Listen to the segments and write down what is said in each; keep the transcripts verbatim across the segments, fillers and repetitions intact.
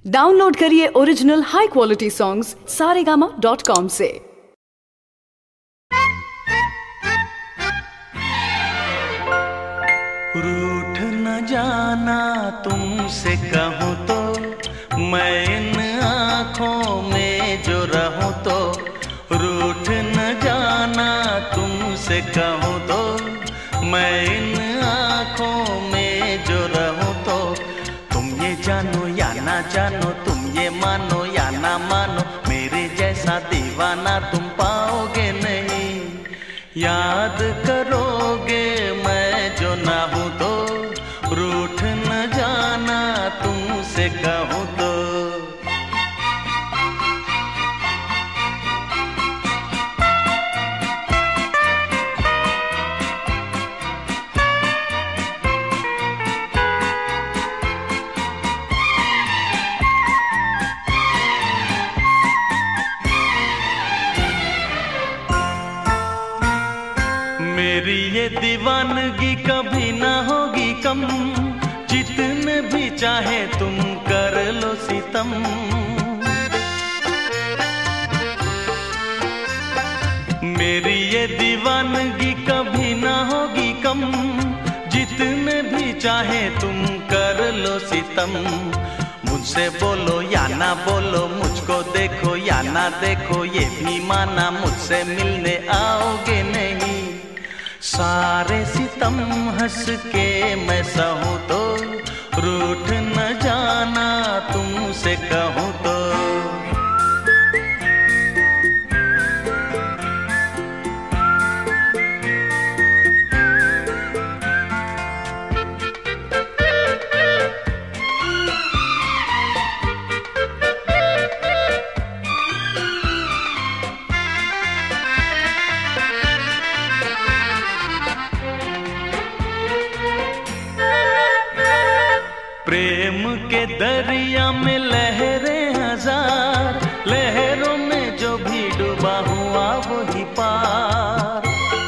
Download करिए original high quality songs Saregama dot com से। रूठ न जाना तुमसे कहूँ तो, मैं इन आँखों में जो रहूँ तो। रूठ न जाना तुमसे कहूँ तो, मैं इन आँखों में जो रहूँ तो। तुम ये जानो या ना जानो, तुम ये मानो या ना मानो, मेरे जैसा दीवाना तुम पाओगे नहीं। याद करोगे मैं जो ना हूँ तो, रूठ न जाना तुमसे कहूँ तो। मेरी ये दीवानगी कभी ना होगी कम, जितने भी चाहे तुम कर लो सितम। मेरी ये दीवानगी कभी ना होगी कम, जितने भी चाहे तुम कर लो सितम। मुझसे बोलो या ना बोलो, मुझको देखो या ना देखो, ये भी माना मुझसे मिलने आओगे नहीं। सारे सितम हंस के मैं सहूँ तो, रूठ न जाना तुमसे कहूँ तो। प्रेम के दरिया में लहरें हजार, लहरों में जो भी डूबा हुआ वही पार।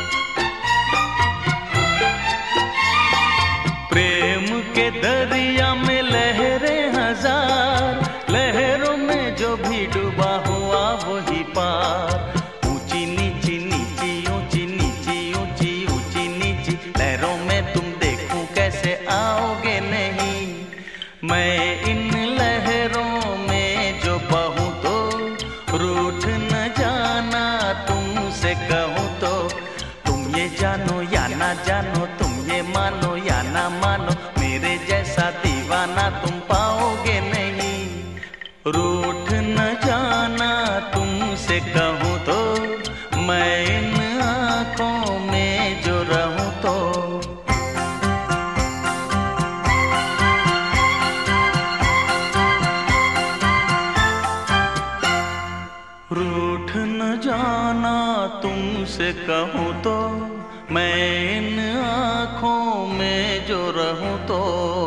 प्रेम के दरिया में लहरें हजार, लहरों में जो भी डूबा हुआ वही पार। ऊंची नीची नीची ऊंची नीची ऊंची ऊंची नीची लहरों में तुम देखूं कैसे आओगे नहीं। मैं इन लहरों में जो बहूँ तो, रूठ न जाना तुमसे कहूँ तो। तुम ये जानो या ना जानो, तुम ये मानो या ना मानो, मेरे जैसा दीवाना तुम पाओगे नहीं। रूठ न जाना तुमसे कहूँ तो, मैं इन आँखों में जो रहूँ तो। रूठ न जाना तुमसे कहूँ तो, मैं इन आँखों में जो रहूँ तो।